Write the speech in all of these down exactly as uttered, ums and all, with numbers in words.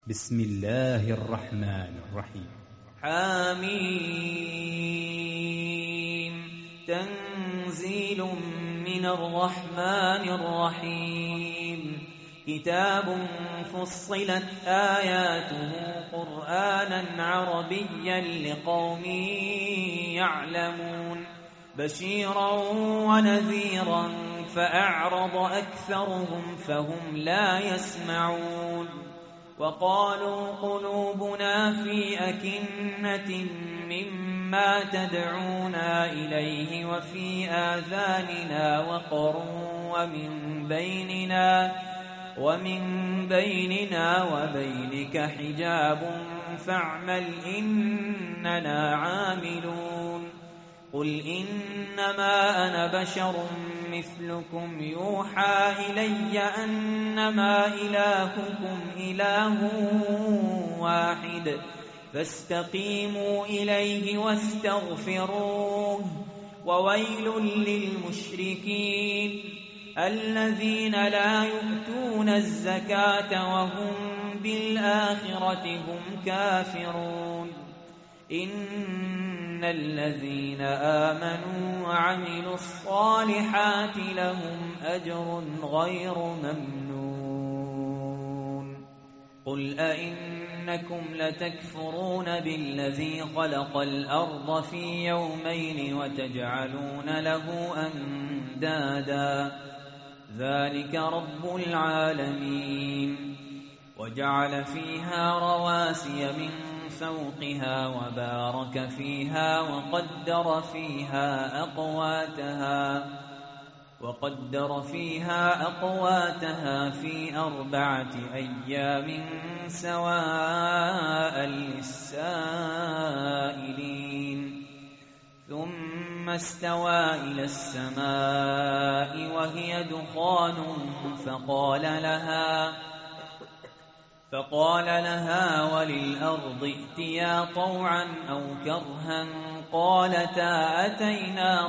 بسم الله الرحمن الرحيم. حميم تنزيل من الرحمن الرحيم. كتاب فصلت آياته قرآنا عربيا لقوم يعلمون بشيرا ونذيرا فأعرض أكثرهم فهم لا يسمعون. وقالوا قلوبنا في أكنة مما تدعونا إليه وفي آذاننا وقر ومن بيننا ومن بيننا وبينك حجاب فاعمل إننا عاملون. قل إنما أنا بشر مثلكم يوحى إلي أنما إلهكم إله واحد فاستقيموا إليه واستغفروه. وويل للمشركين الذين لا يؤتون الزكاة وهم بالآخرة هم كافرون. إن الذين آمنوا وعملوا الصالحات لهم أجر غير ممنون. قل أئنكم لتكفرون بالذي خلق الأرض في يومين وتجعلون له أندادا ذلك رب العالمين. وجعل فيها رواسي من فوقها وبارك فيها وقدر فيها أقواتها وقدر فيها أقواتها في أربعة أيام سواء للسائلين. ثم استوى إلى السماء وهي دخان فقال لها فقال لها وللأرض ائتيا طوعا أو كرها قالتا أتينا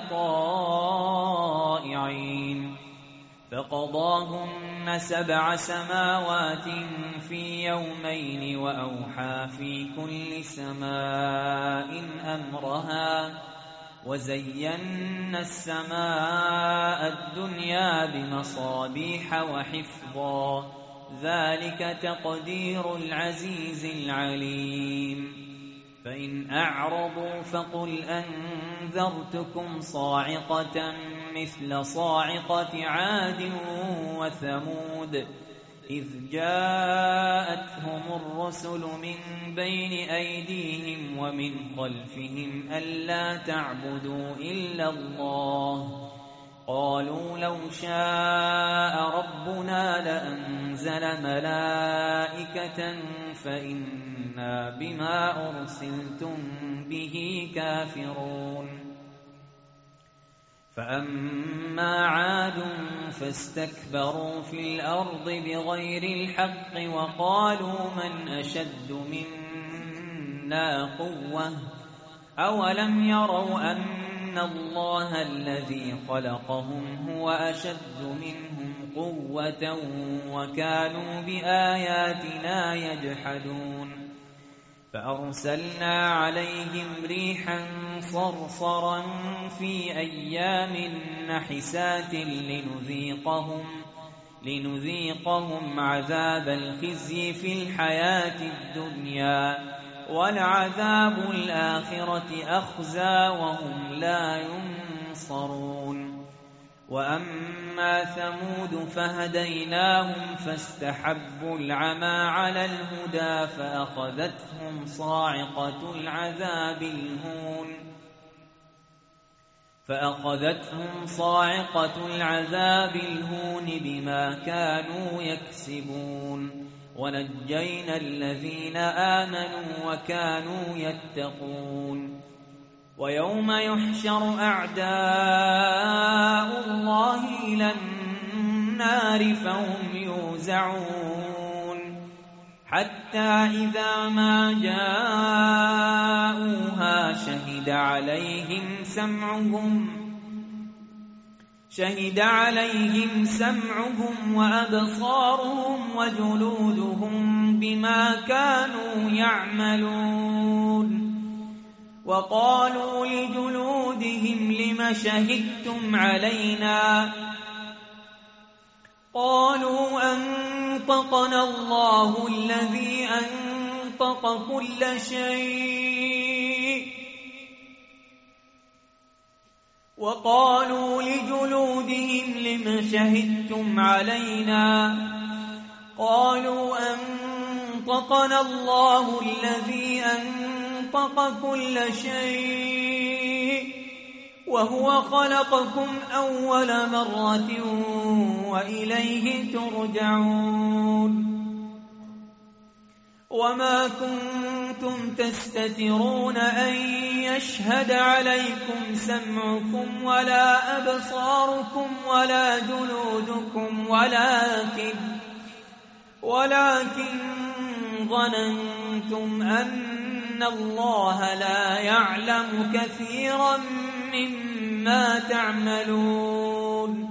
طائعين. فقضاهن سبع سماوات في يومين وأوحى في كل سماء أمرها وزينا السماء الدنيا بمصابيح وحفظا ذلك تقدير العزيز العليم. فإن أعرضوا فقل أنذرتكم صاعقة مثل صاعقة عاد وثمود إذ جاءتهم الرسل من بين أيديهم ومن خلفهم ألا تعبدوا إلا الله قالوا لو شاء ربنا لأنزل ملائكة فإنا بما أرسلتم به كافرون. فأما عاد فاستكبروا في الأرض بغير الحق وقالوا من أشد منا قوة أولم يروا أن إن الله الذي خلقهم هو أشد منهم قوة وكانوا بآياتنا يجحدون. فأرسلنا عليهم ريحا صرصرا في أيام نحسات لنذيقهم لنذيقهم عذاب الخزي في الحياة الدنيا ولعذاب الآخرة أخزى وهم لا ينصرون. وأما ثمود فهديناهم فاستحبوا العمى على الهدى فأخذتهم صاعقة العذاب الهون فأخذتهم صاعقة العذاب الهون بما كانوا يكسبون. ونجينا الذين آمنوا وكانوا يتقون. ويوم يحشر أعداء الله إلى النار فهم يوزعون حتى إذا ما جاءوها شهد عليهم سمعهم شهد عليهم سمعهم وأبصارهم وجلودهم بما كانوا يعملون وقالوا لجلودهم لم شهدتم علينا قالوا أنطقنا الله الذي أنطق كل شيء وقالوا لجلودهم لم شهدتم علينا قالوا أنطقنا الله الذي أنطق كل شيء وهو خلقكم أول مرة وإليه ترجعون وما كنتم تستترون أن يشهد عليكم سمعكم ولا أبصاركم ولا جلودكم ولكن ولكن ظننتم أن الله لا يعلم كثيرا مما تعملون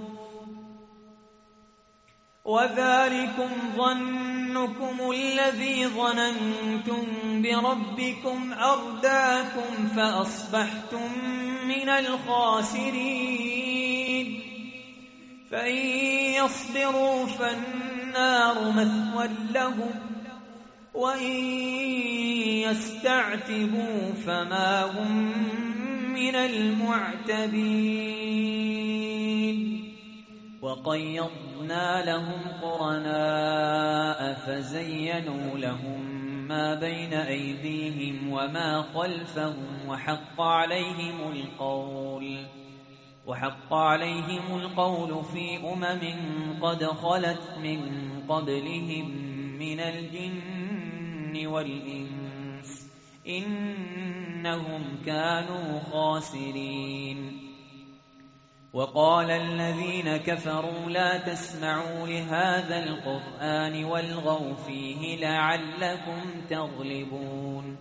وذلكم ظنكم الذي ظننتم بربكم أرداكم فأصبحتم من الخاسرين فإن يصبروا فالنار مثوى لهم وإن يستعتبوا فما هم من المعتبين وقيضنا لهم قرناء فزينوا لهم ما بين أيديهم وما خلفهم وحق عليهم القول وحق عليهم القول في أمم قد خلت من قبلهم من الجن والإنس إنهم كانوا خاسرين وقال الذين كفروا لا تسمعوا لهذا القرآن والغوا فيه لعلكم تغلبون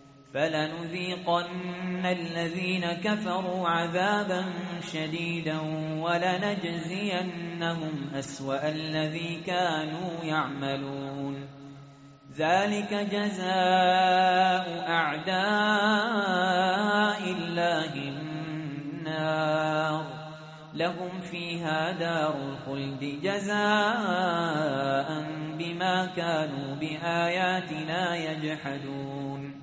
فلنذيقن الذين كفروا عذابا شديدا ولنجزينهم أسوأ الذي كانوا يعملون ذلك جزاء أعداء الله النار لهم فيها دار الخلد جزاء بما كانوا بآياتنا يجحدون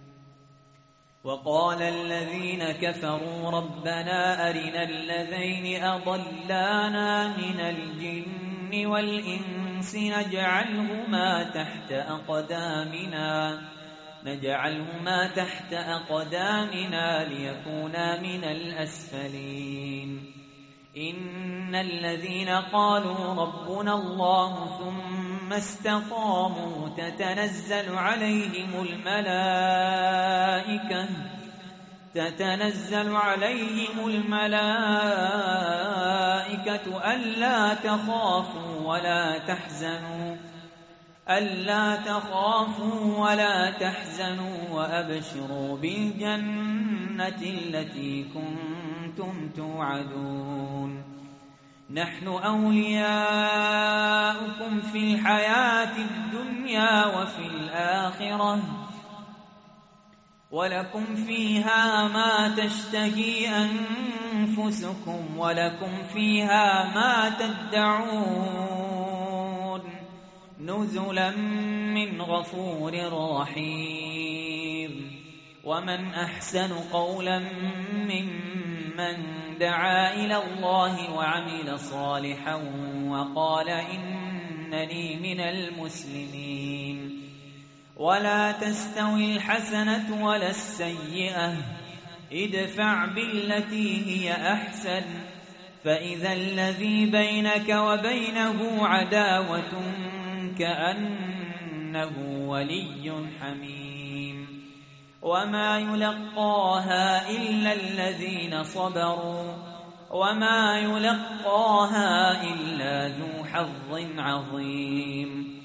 وقال الذين كفروا ربنا أرنا الذين أضلانا من الجن والإنس نجعلهما تحت أقدامنا نجعلهما تحت أقدامنا ليكونا من الأسفلين إن الذين قالوا ربنا الله ثم استقاموا تتنزل عليهم الملائكة تتنزل عليهم الملائكة ألا تخافوا ولا تحزنوا ألا تخافوا ولا تحزنوا وأبشروا بالجنة التي كنتم توعدون نحن أولياؤكم في الحياة الدنيا وفي الآخرة ولكم فيها ما تشتهي أنفسكم ولكم فيها ما تدعون نزلا من غفور رحيم ومن أحسن قولا ممن دعا إلى الله وعمل صالحا وقال إنني من المسلمين ولا تستوي الحسنة ولا السيئة ادفع بالتي هي أحسن فإذا الذي بينك وبينه عداوة كأنه ولي حميم وما يلقاها إلا الذين صبروا وما يلقاها إلا ذو حظ عظيم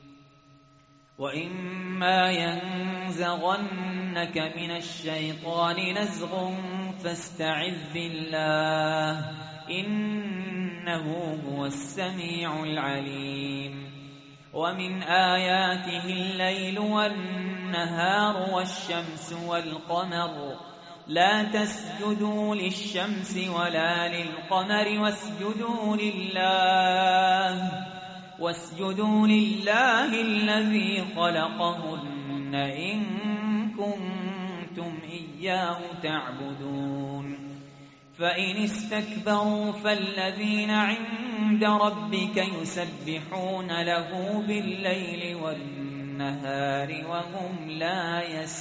وإما ينزغنك من الشيطان نزغ فاستعذ بالله إنه هو السميع العليم ومن آياته الليل والنهار والشمس والقمر لا تسجدوا للشمس ولا للقمر واسجدوا لله واسجدوا لله الذي خلقهن إن كنتم إياه تعبدون فإن استكبروا فالذين عند ربك يسبحون له بالليل والنهار وهم لا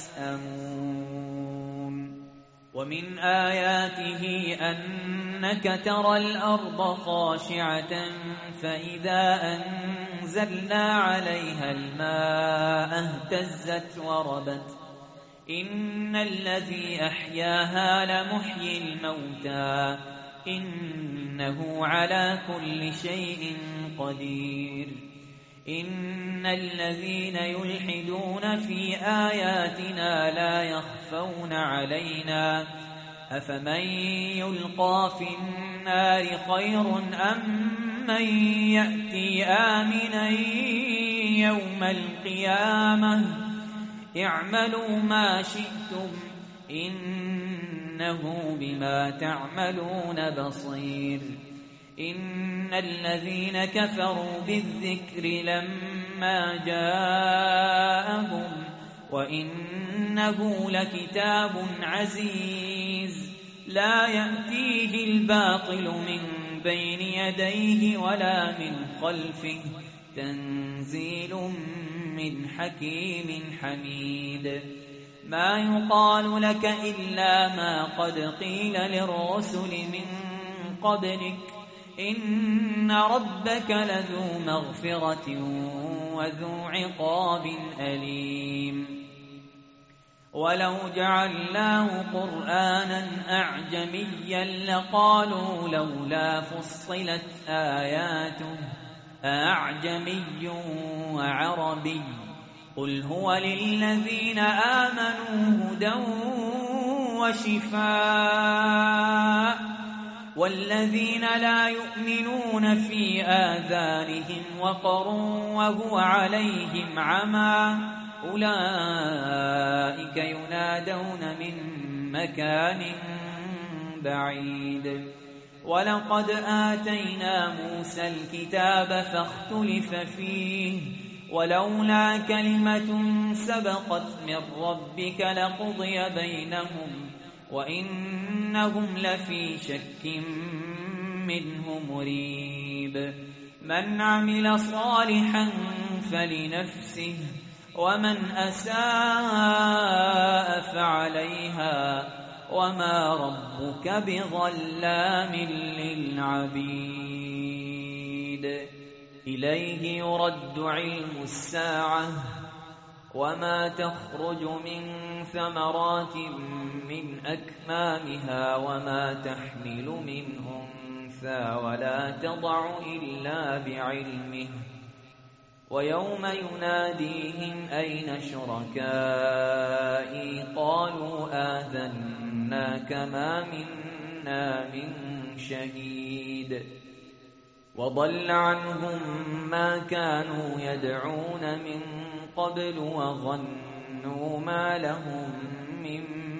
يسأمون ومن آياته أنك ترى الأرض خاشعة فإذا أنزلنا عليها الماء اهتزت وربت إن الذي أحياها لمحيي الموتى إنه على كل شيء قدير إن الذين يلحدون في آياتنا لا يخفون علينا أفمن يلقى في النار خير أم من يأتي آمنا يوم القيامة اعملوا ما شئتم إنه بما تعملون بصير إن الذين كفروا بالذكر لما جاءهم وإنه لكتاب عزيز لا يأتيه الباطل من بين يديه ولا من خلفه تنزيل من حكيم حميد ما يقال لك إلا ما قد قيل للرسل من قبلك إن ربك لذو مغفرة وذو عقاب أليم ولو جعلناه قرآنا أعجميا لقالوا لولا فصلت آياته أعجمي وعربي قل هو للذين آمنوا هدى وشفاء والذين لا يؤمنون في آذانهم وقر وهو عليهم عمى أولئك ينادون من مكان بعيد ولقد آتينا موسى الكتاب فاختلف فيه ولولا كلمة سبقت من ربك لقضي بينهم وإنهم لفي شك منه مريب من عمل صالحا فلنفسه ومن أساء فعليها وما ربك بظلام للعبيد إليه يرد علم الساعة وما تخرج من ثمرات من أكمامها وما تحمل من أنثى ولا تضع إلا بعلمه ويوم يناديهم أين شركائي قالوا آذناك ما منا من شهيد وضل عنهم ما كانوا يدعون من قبل وظنوا ما لهم من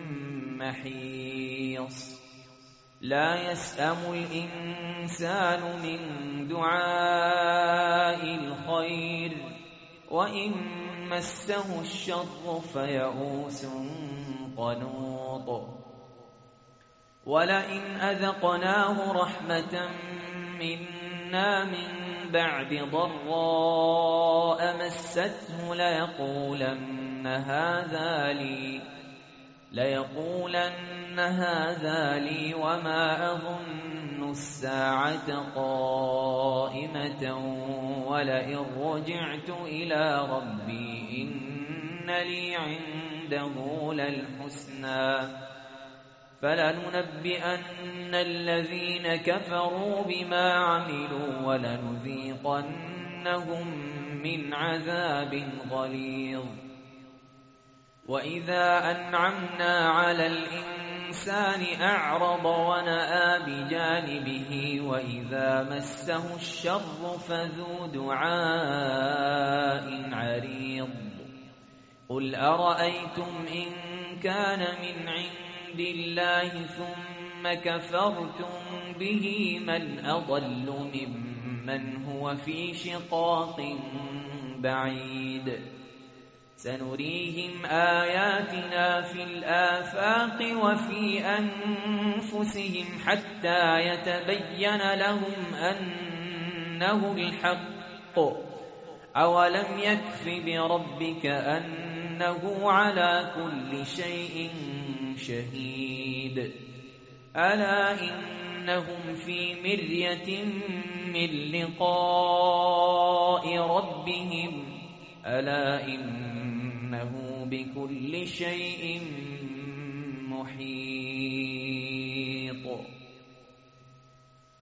محيص لا يسأم الإنسان من دعاء الخير وإن مسه الشر فيئوس قنوط ولئن أذقناه رحمة منا من بعد ضراء مسته ليقولن هذا لي ليقولن هذا لي وما أظن الساعة قائمة ولئن رجعت إلى ربي إن لي عنده للحسنى فلننبئن الذين كفروا بما عملوا ولنذيقنهم من عذاب غليظ وإذا أنعمنا على الإنسان الإنسان أعرض ونأى بجانبه وإذا مسه الشر فذو دعاء عريض قل أرأيتم إن كان من عند الله ثم كفرتم به من أضل ممن هو في شقاق بعيد سنريهم آياتنا في الآفاق وفي أنفسهم حتى يتبين لهم أنه الحق أولم يكف بربك أنه على كل شيء شهيد ألا إنهم في مرية من لقاء ربهم ألا إنه بكل شيء محيط